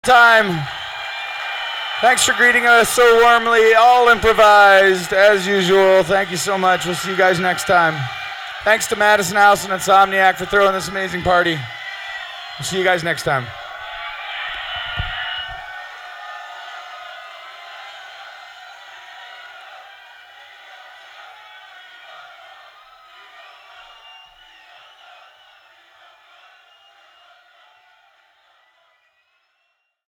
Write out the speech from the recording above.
Time. Thanks for greeting us so warmly, all improvised as usual. Thank you so much. We'll see you guys next time. Thanks to Madison House and Insomniac for throwing this amazing party. We'll see you guys next time.